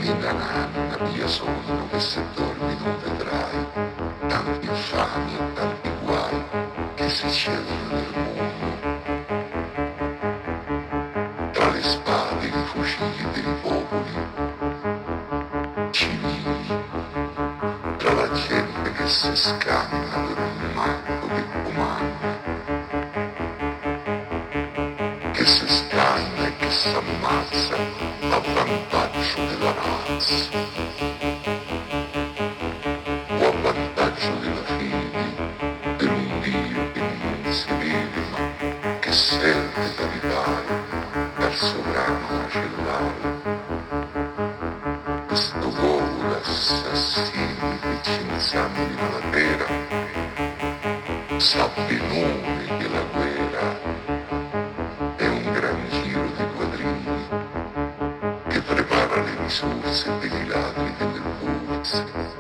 Ninna nanna, via sonno che se dormi non vedrai tanti infami e tanti guai che si cedono nel mondo. Tra le spade, i fucili dei popoli civili, tra la gente che si scanna per un manto che comanda, che si scanna e che s'ammazza a vantaggio della razza o a vantaggio della fede per un Dio che non si vede ma che sente capitare dal sovrano macellare. Questo volo d'assassini che ci insanguina la terra sa benone che la guerra è un gran giro di quadrini che prepara le risorse per i ladri delle borse.